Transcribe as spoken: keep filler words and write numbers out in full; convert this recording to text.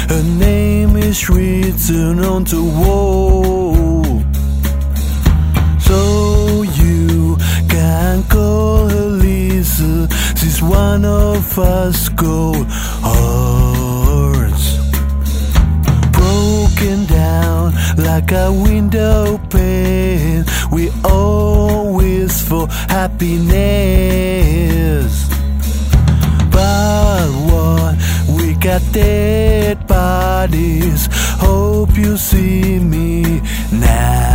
Her name is written on the wall, so you can call her Lisa. She's one of us cold hearts, broken down like a window pane. We all wish for happiness, but what we got dead bodies. Hope you see me now.